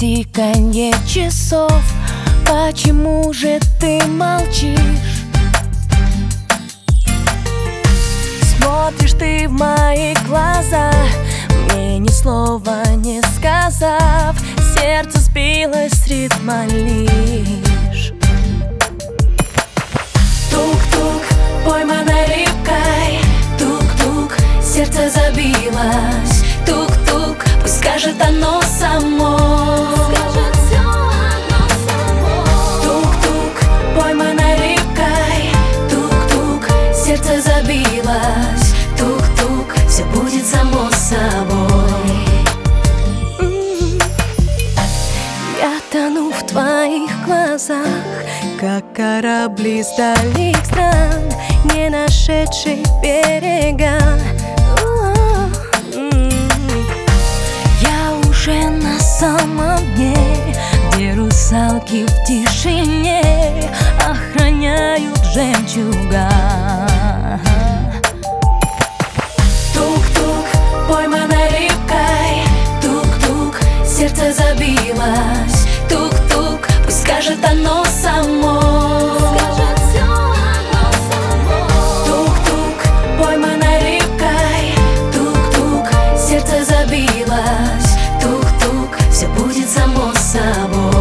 тиканье часов. Почему же ты молчишь? Смотришь ты в мои глаза, мне ни слова не сказав. Сердце сбилось с ритма лишь. Тук-тук, пойманной рыбкой. Тук-тук, сердце забилось. Тук-тук, пусть скажет оно само. Тук-тук, пойманной рыбкой. Тук-тук, сердце забилось. Тук-тук, все будет само собой. Я тону в твоих глазах, как корабли с дальних стран, не нашедший берега. Я уже на самом дне, где русалки в тишине охраняют жемчуга. Тук-тук, пойманной рыбкой. Тук-тук, сердце забилось. Тук-тук, пусть скажет оно само. Тук-тук, пойманной рыбкой. Тук-тук, сердце забилось. Тук-тук, все будет само собой.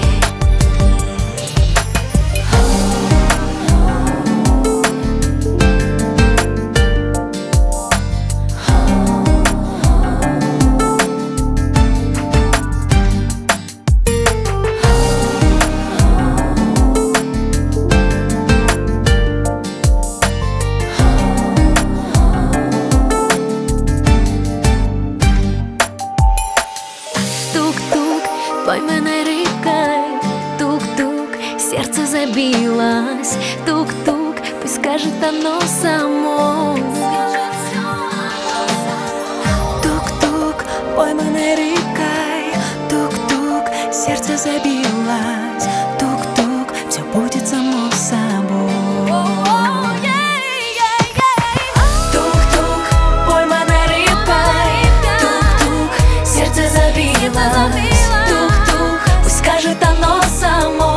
Тук-тук, пойманной рыбкой. Тук-тук, сердце забилось. Тук-тук, пусть скажет оно само. Тук-тук, пойманной рыбкой. Тук-тук, сердце забилось. Тук-тук, все будет само собой. Тук-тук, пойманной рыбкой. Тук-тук, сердце забилось. Тук-тук, пусть скажет оно само.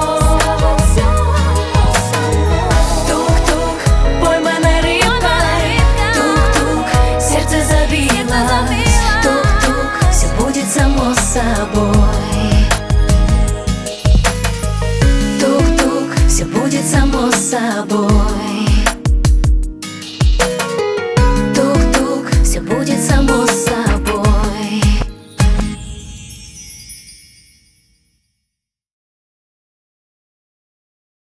Тук-тук, пойманной рыбкой. Тук-тук, сердце забилось. Тук-тук, все будет само собой. Тук-тук, все будет само собой.